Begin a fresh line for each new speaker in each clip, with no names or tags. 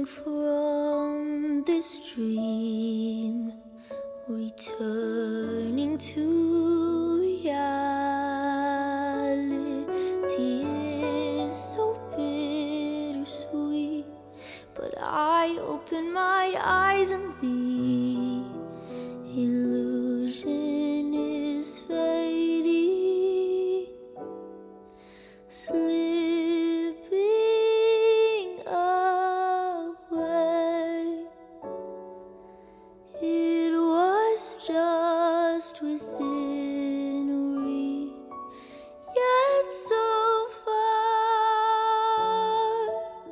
Waking from this dream, returning to reality is so bittersweet. But I open my eyes and the illusion is fading, slipping away. It was just within reach, yet so far.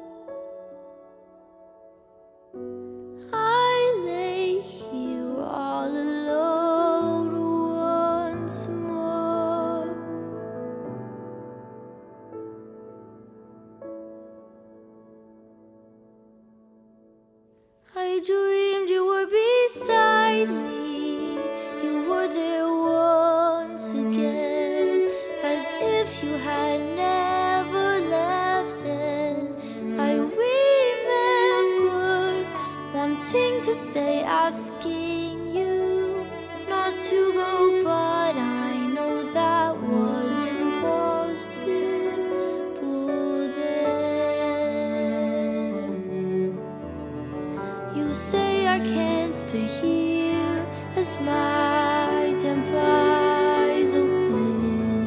I lay here all alone once more. I dreamed you were beside me. You were there once again, as if you had never left. And I remember wanting to say, asking you not to go, but I know that was impossible then. You say I can't stay here as my temper eyes open.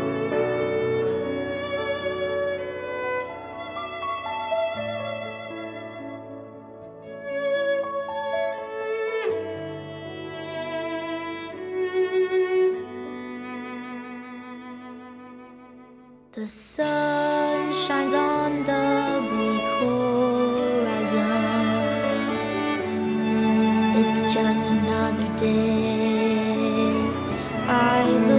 The sun shines on the bleak horizon. It's just another day. I look